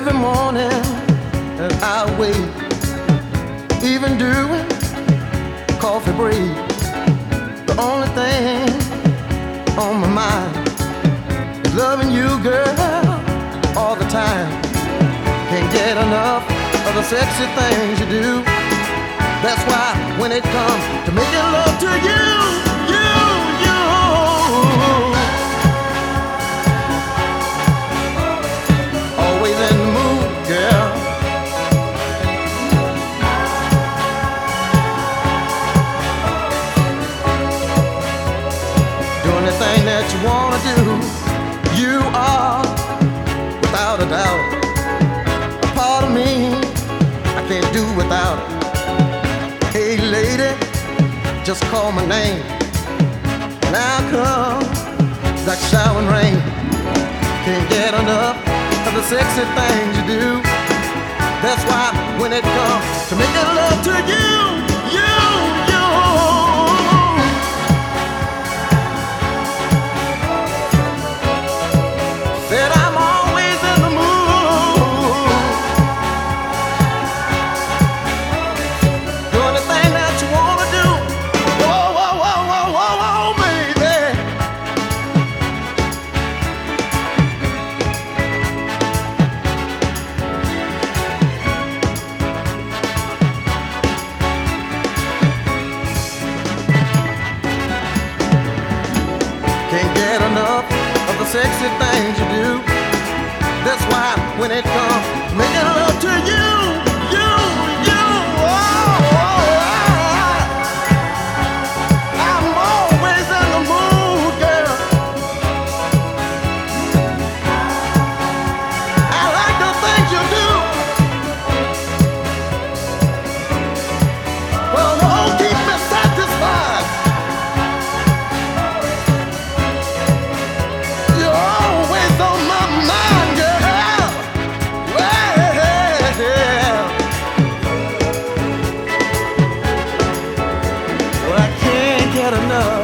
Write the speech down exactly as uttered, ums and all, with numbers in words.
Every morning as I wake, even doing coffee break, the only thing on my mind is loving you, girl, all the time. Can't get enough of the sexy things you do. That's why when it comes to making love to you, you, you, always in the mood, girl. Doing the thing that you wanna do. You are, without a doubt, a part of me I can't do without. Hey lady, just call my name, and I'll come like showering rain. Can't get enough of the sexy things you do. That's why when it comes to making love to you, you, you, said I'm always in the mood, doing the thing that you wanna do. Whoa, whoa, whoa, whoa, whoa, whoa, baby. Can't get enough of the sexy things you do. That's why when it comes to making love to you, you, you, oh, oh, I'm always in the mood, girl. I like the things you do. Well, won't keep me satisfied. You're always on my mind, girl. Well, well, I can't get enough.